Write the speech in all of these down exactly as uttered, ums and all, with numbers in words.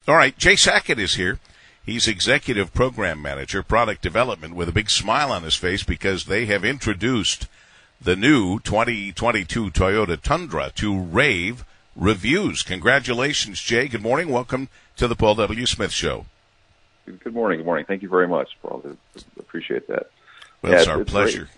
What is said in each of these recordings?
All right, Jay Sackett is here. He's Executive Program Manager, Product Development, with a big smile on his face because they have introduced the new twenty twenty-two Toyota Tundra to rave reviews. Congratulations, Jay. Good morning. Welcome to the Paul W. Smith Show. Good morning. Good morning. Thank you very much, Paul. I appreciate that. Well, yeah, it's our it's pleasure. Great.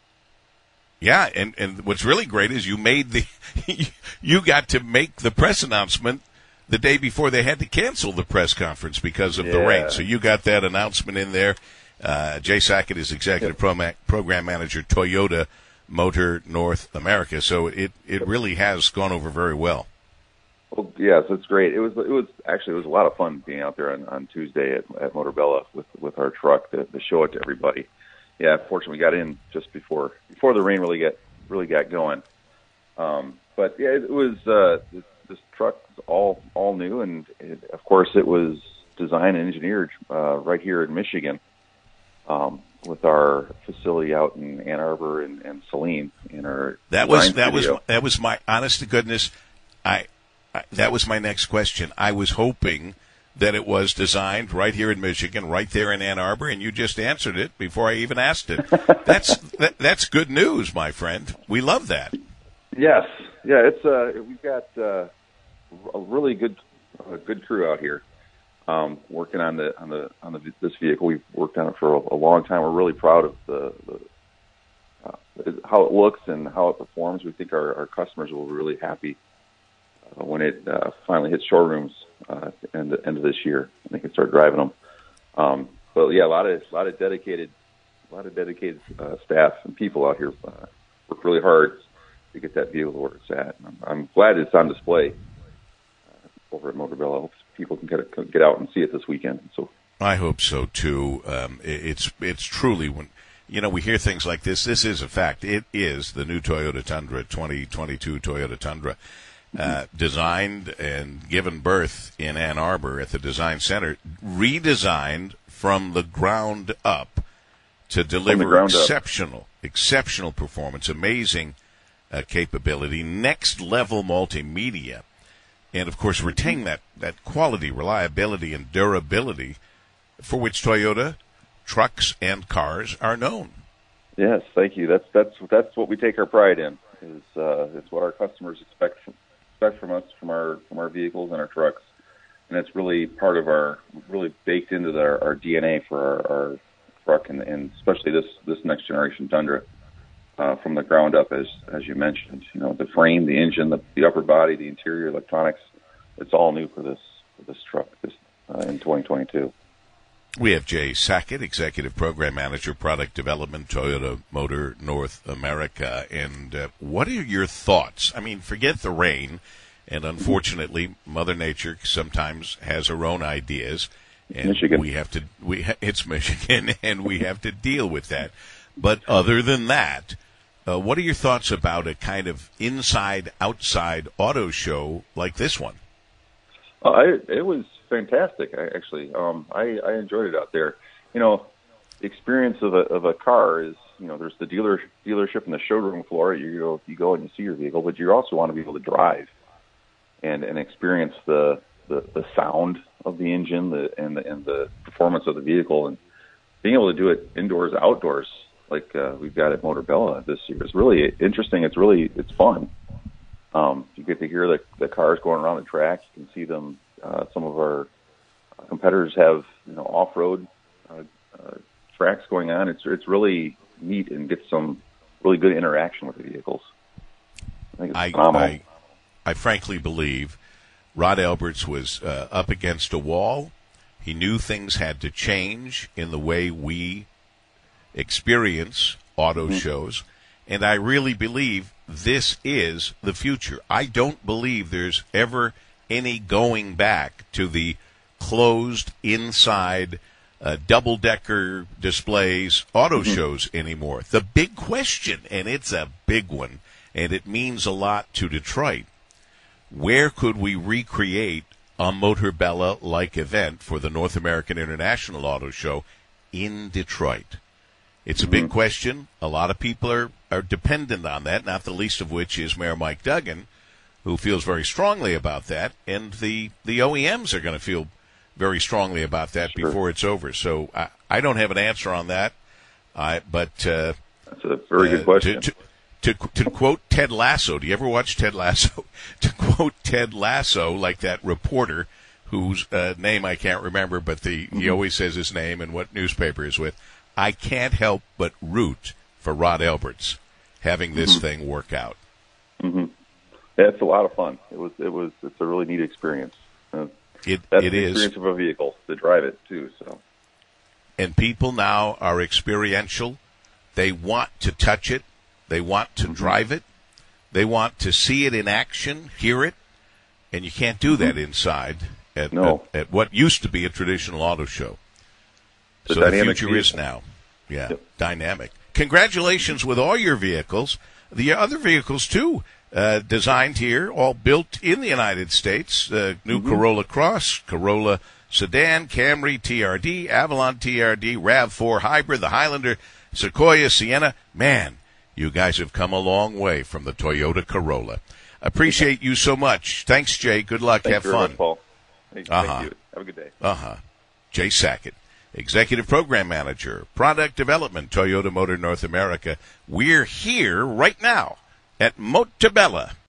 Yeah, and, and what's really great is you made the you got to make the press announcement the day before they had to cancel the press conference because of yeah. the rain. So you got that announcement in there. Uh, Jay Sackett is Executive yep. Pro- Program Manager, Toyota Motor North America. So it, it really has gone over very well. Well, yes, it's great. It was it was actually it was a lot of fun being out there on, on Tuesday at, at Motorbella with with our truck to, to show it to everybody. Yeah, fortunately we got in just before before the rain really got really got going. Um, but yeah, it was uh, this, this truck is all all new, and it, of course it was designed and engineered uh, right here in Michigan um, with our facility out in Ann Arbor and, and Saline in our that was that studio. was that was my honest to goodness. I, I that was my next question. I was hoping that it was designed right here in Michigan, right there in Ann Arbor, and you just answered it before I even asked it. That's that, that's good news, my friend. We love that. Yes, yeah, it's uh, we've got uh, a really good uh, good crew out here um, working on the on the on the this vehicle. We've worked on it for a, a long time. We're really proud of the, the uh, how it looks and how it performs. We think our, our customers will be really happy uh, when it uh, finally hits showrooms uh, at the end, end of this year, and they can start driving them. Um, but yeah, a lot of a lot of dedicated, a lot of dedicated uh, staff and people out here uh, work really hard to get that vehicle where it's at. I'm, I'm glad it's on display uh, over at Motorbella. I hope people can get get out and see it this weekend. So I hope so too. Um, it, it's it's truly when you know we hear things like this. This is a fact. It is the new Toyota Tundra, twenty twenty-two Toyota Tundra. Uh, designed and given birth in Ann Arbor at the Design Center, redesigned from the ground up to deliver exceptional, up. exceptional performance, amazing uh, capability, next level multimedia, and of course retain that, that quality, reliability, and durability for which Toyota trucks and cars are known. Yes, thank you. That's that's that's what we take our pride in. Is uh, it's what our customers expect from. expect from us, from our from our vehicles and our trucks, and it's really part of our really baked into the, our, our D N A for our, our truck, and, and especially this this next generation Tundra, uh, from the ground up, as as you mentioned. You know, the frame, the engine, the, the upper body, the interior electronics, it's all new for this for this truck this uh, in twenty twenty-two. We have Jay Sackett, Executive Program Manager, Product Development, Toyota Motor North America. And uh, what are your thoughts? I mean, forget the rain, and unfortunately, Mother Nature sometimes has her own ideas, and Michigan. we have to. We ha- it's Michigan, and we have to deal with that. But other than that, uh, what are your thoughts about a kind of inside-outside auto show like this one? Uh, I, it was fantastic, I, actually. Um, I, I enjoyed it out there. You know, the experience of a of a car is, you know, there's the dealer dealership and the showroom floor. You go you go and you see your vehicle, but you also want to be able to drive and and experience the the, the sound of the engine, the and the and the performance of the vehicle, and being able to do it indoors, outdoors, like uh, we've got at Motorbella this year is really interesting. It's really it's fun. Um, you get to hear the the cars going around the track. You can see them. Uh, some of our competitors have, you know, off-road uh, uh, tracks going on. It's it's really neat and get some really good interaction with the vehicles. I think it's I, phenomenal. I, I frankly believe Rod Alberts was uh, up against a wall. He knew things had to change in the way we experience auto mm-hmm. shows, and I really believe this is the future. I don't believe there's ever any going back to the closed inside uh, double-decker displays auto mm-hmm. shows anymore. The big question, and it's a big one, and it means a lot to Detroit, where could we recreate a Motorbella-like event for the North American International Auto Show in Detroit? It's a big mm-hmm. question. A lot of people are, are dependent on that, not the least of which is Mayor Mike Duggan, who feels very strongly about that, and the, the O E Ms are going to feel very strongly about that Sure. before it's over. So I, I don't have an answer on that, I, but uh, That's a very uh, good question. To, to, to, to quote Ted Lasso, do you ever watch Ted Lasso? To quote Ted Lasso, like that reporter whose uh, name I can't remember, but the mm-hmm. he always says his name and what newspaper he's with, I can't help but root for Rod Alberts having this mm-hmm. thing work out. Mm-hmm. Yeah, it's a lot of fun. It was. It was. It's a really neat experience. Uh, It That's it the is. experience of a vehicle to drive it too. So, and people now are experiential. They want to touch it. They want to mm-hmm. drive it. They want to see it in action, hear it, and you can't do that inside at no. at, at what used to be a traditional auto show. The so the future vehicle. is now, yeah, yep. dynamic. Congratulations with all your vehicles, the other vehicles too. Uh, designed here, all built in the United States. Uh, new mm-hmm. Corolla Cross, Corolla Sedan, Camry T R D, Avalon T R D, RAV four Hybrid, the Highlander, Sequoia, Sienna. Man, you guys have come a long way from the Toyota Corolla. Appreciate you so much. Thanks, Jay. Good luck. Thank Have you fun. Much, Paul. Thank, uh-huh. thank you. Have a good day. Uh-huh. Jay Sackett, Executive Program Manager, Product Development, Toyota Motor North America. We're here right now at Montebella.